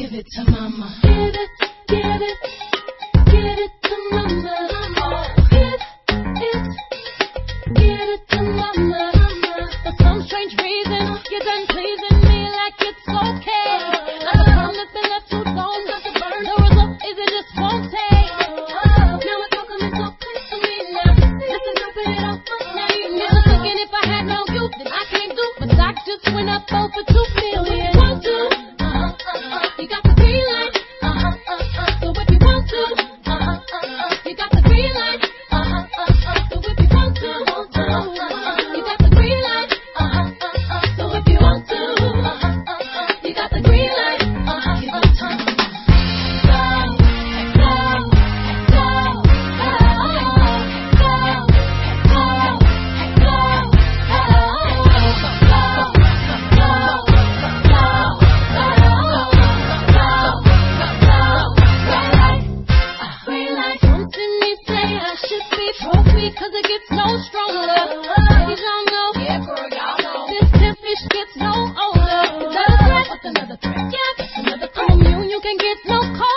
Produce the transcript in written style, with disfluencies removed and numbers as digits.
give it to mama. Give it, give it, give it to mama. Give it to mama. For some strange reason, you're done pleasing me like it's okay. Like a promise been left too long. The result is it just won't take. Now it's all coming so clear to me now. Listen, open it up my name. Never thinking if I had no youth, then I can't do. But I just went up over 2 million. Want to? You got the green light. So if you want to, you got the green light. So if you want to, you got the green light. So if you want to, you got the green light. Give it to me. Cause it gets no stronger. Ladies, y'all know. Yeah, girl, y'all know. This fish gets no older. Is that a threat? What's another threat? Yeah, that's another threat. From you can get no colder.